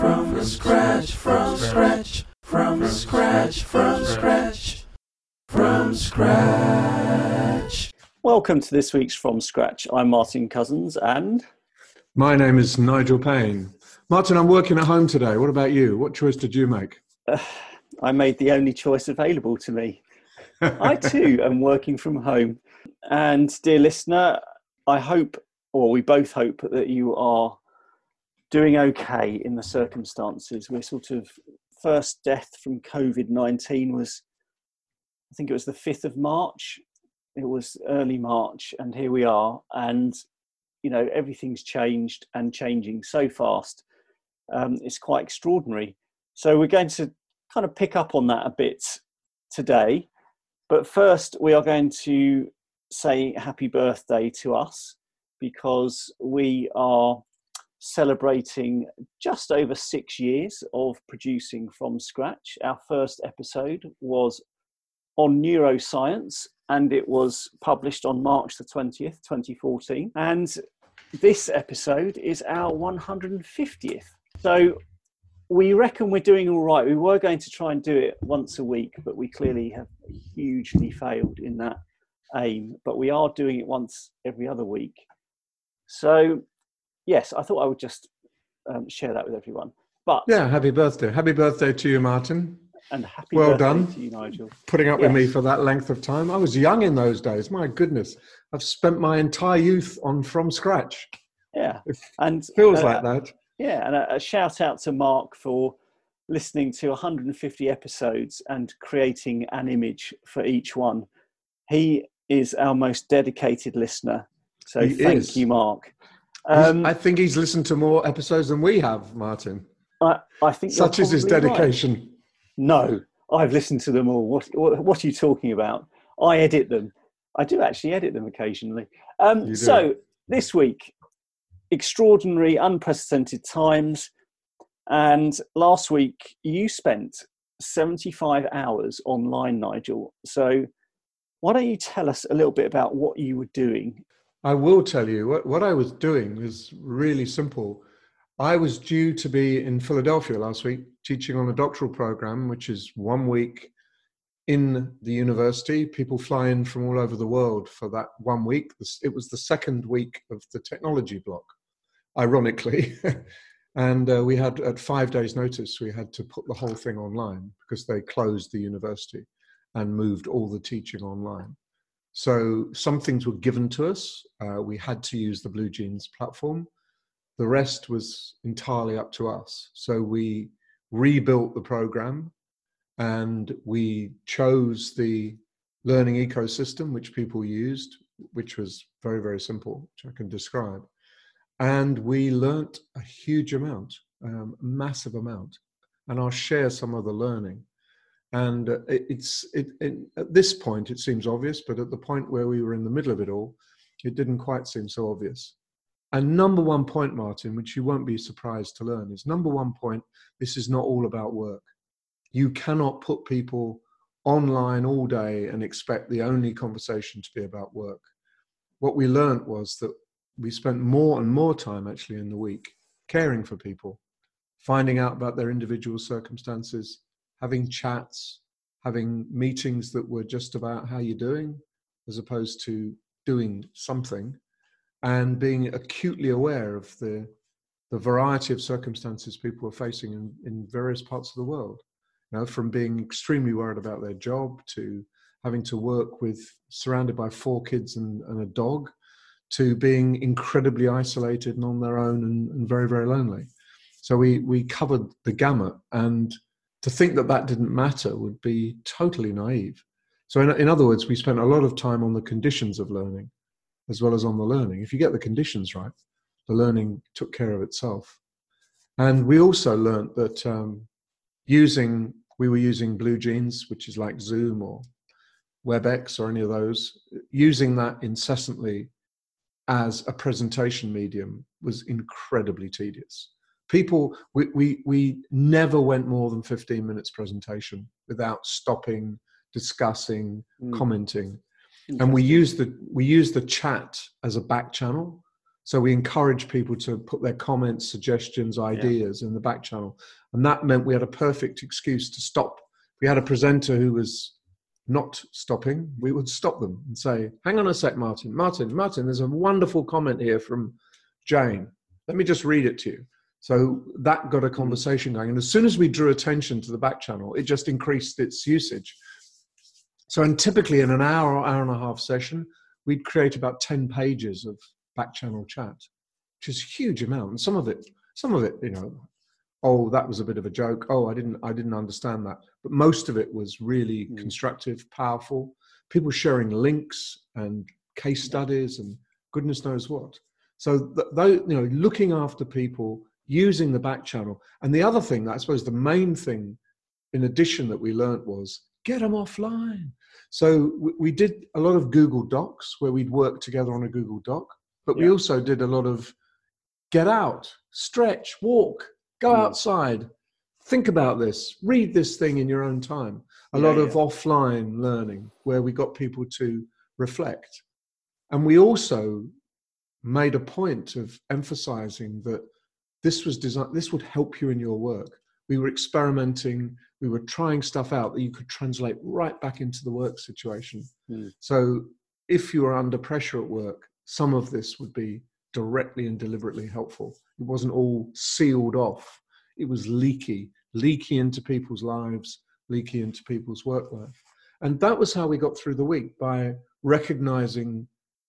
From scratch, from scratch, from scratch, from scratch, from scratch. Welcome to this week's From Scratch. I'm Martin Cousins and... My name is Nigel Payne. Martin, I'm working at home today. What about you? What choice did you make? I made the only choice available to me. I too am working from home. And dear listener, I hope, or we both hope, that you are doing okay in the circumstances. We're sort of, first death from COVID-19 was, I think it was the 5th of March. It was early March, and here we are. And, you know, everything's changed and changing so fast. It's quite extraordinary. So we're going to kind of pick up on that a bit today. But first, we are going to say happy birthday to us, because we are celebrating just over 6 years of producing From Scratch. Our first episode was on neuroscience, and it was published on March the 20th, 2014. And this episode is our 150th. So we reckon we're doing all right. We were going to try and do it once a week, but we clearly have hugely failed in that aim. But we are doing it once every other week. So yes, I thought I would just share that with everyone. But yeah, happy birthday. Happy birthday to you, Martin. And happy well birthday done to you, Nigel. Putting up with me for that length of time. I was young in those days. My goodness. I've spent my entire youth on From Scratch. Yeah. It and feels like that. Yeah, and a shout out to Mark for listening to 150 episodes and creating an image for each one. He is our most dedicated listener. So thank you, Mark. I think he's listened to more episodes than we have, Martin. I think such is his dedication. Right. No, I've listened to them all. What are you talking about? I edit them. I do actually edit them occasionally. So this week, extraordinary, unprecedented times. And last week, you spent 75 hours online, Nigel. So why don't you tell us a little bit about what you were doing? I will tell you. What I was doing was really simple. I was due to be in Philadelphia last week teaching on a doctoral program, which is 1 week in the university. People fly in from all over the world for that 1 week. It was the second week of the technology block, ironically. And we had, at 5 days' notice, we had to put the whole thing online because they closed the university and moved all the teaching online. So some things were given to us. We had to use the BlueJeans platform. The rest was entirely up to us. So we rebuilt the program and we chose the learning ecosystem which people used, which was very, very simple, which I can describe. And we learnt a huge amount, a massive amount. And I'll share some of the learning. And at this point, it seems obvious, but at the point where we were in the middle of it all, it didn't quite seem so obvious. And number one point, Martin, which you won't be surprised to learn, is number one point, this is not all about work. You cannot put people online all day and expect the only conversation to be about work. What we learned was that we spent more and more time actually in the week caring for people, finding out about their individual circumstances, having chats, having meetings that were just about how you're doing, as opposed to doing something, and being acutely aware of the variety of circumstances people are facing in various parts of the world. You know, from being extremely worried about their job to having to work surrounded by 4 kids and a dog, to being incredibly isolated and on their own and very, very lonely. So we covered the gamut, and to think that didn't matter would be totally naive. So in other words, we spent a lot of time on the conditions of learning as well as on the learning. If you get the conditions right, the learning took care of itself. And we also learned that we were using BlueJeans, which is like Zoom or WebEx or any of those, using that incessantly as a presentation medium was incredibly tedious. We never went more than 15 minutes presentation without stopping, discussing, commenting. And we used the chat as a back channel. So we encouraged people to put their comments, suggestions, ideas in the back channel. And that meant we had a perfect excuse to stop. If we had a presenter who was not stopping, we would stop them and say, hang on a sec, Martin, there's a wonderful comment here from Jane. Let me just read it to you. So that got a conversation going. And as soon as we drew attention to the back channel, it just increased its usage. So typically in an hour or hour and a half session, we'd create about 10 pages of back channel chat, which is a huge amount. And some of it, you know, oh, that was a bit of a joke. Oh, I didn't understand that. But most of it was really constructive, powerful. People sharing links and case studies and goodness knows what. So, you know, looking after people, using the back channel. And the other thing, I suppose the main thing in addition that we learned was get them offline. So we did a lot of Google Docs where we'd work together on a Google Doc, but we also did a lot of get out, stretch, walk, go outside, think about this, read this thing in your own time. A lot of offline learning where we got people to reflect. And we also made a point of emphasizing that this was designed, this would help you in your work. We were experimenting, we were trying stuff out that you could translate right back into the work situation. So if you were under pressure at work, some of this would be directly and deliberately helpful. It wasn't all sealed off. It was leaky into people's lives, leaky into people's work life. And that was how we got through the week, by recognizing,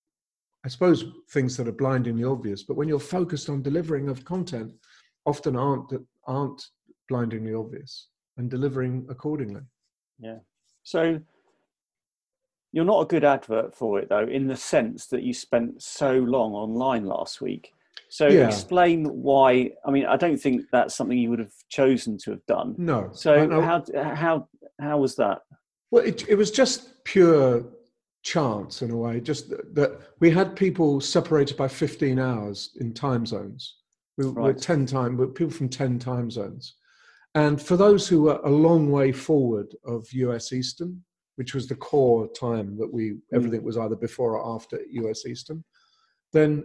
I suppose, things that are blindingly obvious, but when you're focused on delivering of content, often aren't blindingly obvious, and delivering accordingly. Yeah. So you're not a good advert for it, though, in the sense that you spent so long online last week. So explain why. I mean, I don't think that's something you would have chosen to have done. No. So how was that? Well, it was just pure chance in a way. Just that we had people separated by 15 hours in time zones. We're people from 10 time zones. And for those who were a long way forward of US Eastern, which was the core time that everything was either before or after US Eastern, then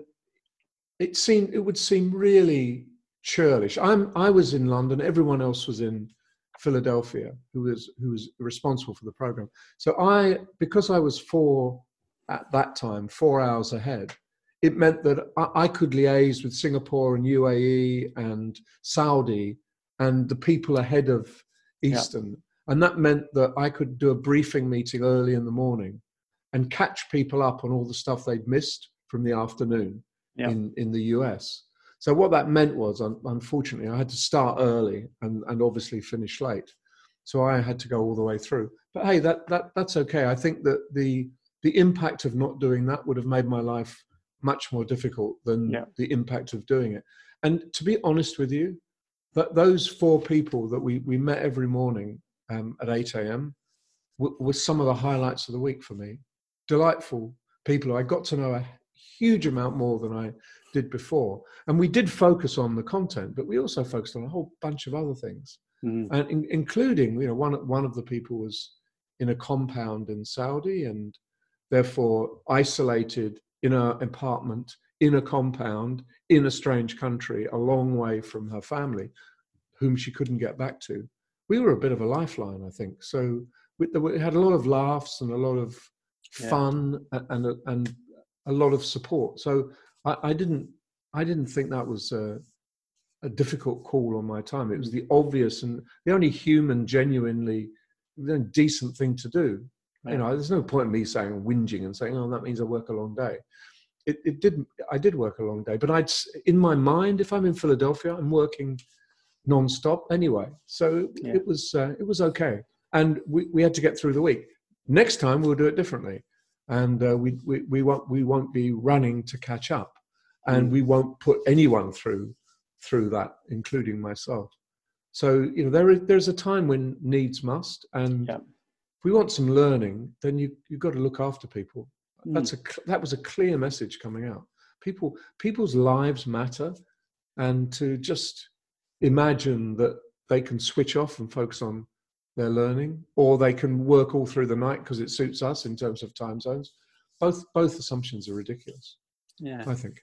it would seem really churlish. I was in London, everyone else was in Philadelphia, who was responsible for the program. So because I was at that time 4 hours ahead, it meant that I could liaise with Singapore and UAE and Saudi and the people ahead of Eastern. Yeah. And that meant that I could do a briefing meeting early in the morning and catch people up on all the stuff they'd missed from the afternoon in the US. So what that meant was, unfortunately, I had to start early and obviously finish late. So I had to go all the way through. But hey, that's okay. I think that the impact of not doing that would have made my life much more difficult than the impact of doing it. And to be honest with you, those 4 people that we met every morning at 8 a.m. were some of the highlights of the week for me. Delightful people. I got to know a huge amount more than I did before. And we did focus on the content, but we also focused on a whole bunch of other things. And including, you know, one of the people was in a compound in Saudi and therefore isolated in an apartment, in a compound, in a strange country, a long way from her family, whom she couldn't get back to. We were a bit of a lifeline, I think. So we had a lot of laughs and a lot of fun and a lot of support. So I didn't think that was a difficult call on my time. It was the obvious and the only human, genuinely decent thing to do. You know, there's no point in me whinging and saying, oh, that means I work a long day. I did work a long day, but in my mind, if I'm in Philadelphia, I'm working non-stop anyway. So it was okay. And we had to get through the week. Next time we'll do it differently. And we won't be running to catch up. And we won't put anyone through that, including myself. So, you know, there's a time when needs must. And if we want some learning, then you've got to look after people. That was a clear message coming out. People's lives matter, and to just imagine that they can switch off and focus on their learning, or they can work all through the night because it suits us in terms of time zones. Both assumptions are ridiculous. Yeah, I think.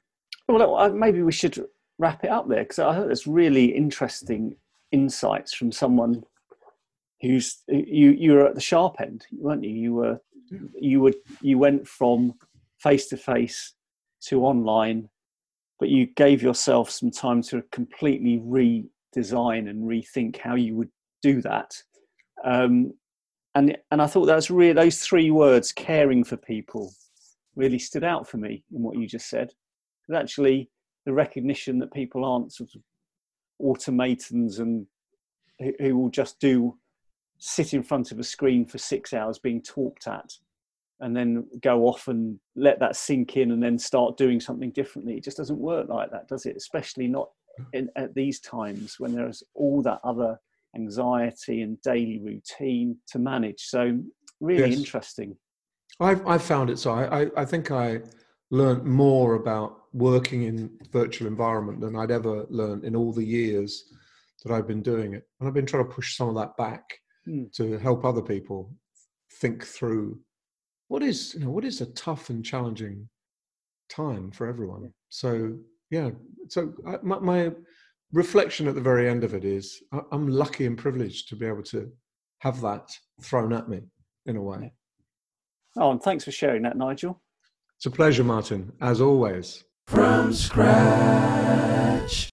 Well, maybe we should wrap it up there, because I think there's really interesting insights from someone who's you were at the sharp end, weren't you? You went from face to face to online, but you gave yourself some time to completely redesign and rethink how you would do that. And I thought that's really, those three words, caring for people, really stood out for me in what you just said. But actually, the recognition that people aren't sort of automatons and who will just sit in front of a screen for 6 hours being talked at, and then go off and let that sink in and then start doing something differently. It just doesn't work like that, does it? Especially not at these times when there's all that other anxiety and daily routine to manage. So really interesting. I've found it so. I think I learned more about working in virtual environment than I'd ever learned in all the years that I've been doing it. And I've been trying to push some of that back to help other people think through what is a tough and challenging time for everyone. So yeah, so my reflection at the very end of it is I'm lucky and privileged to be able to have that thrown at me in a way. Oh, and thanks for sharing that, Nigel. It's a pleasure, Martin, as always. From scratch.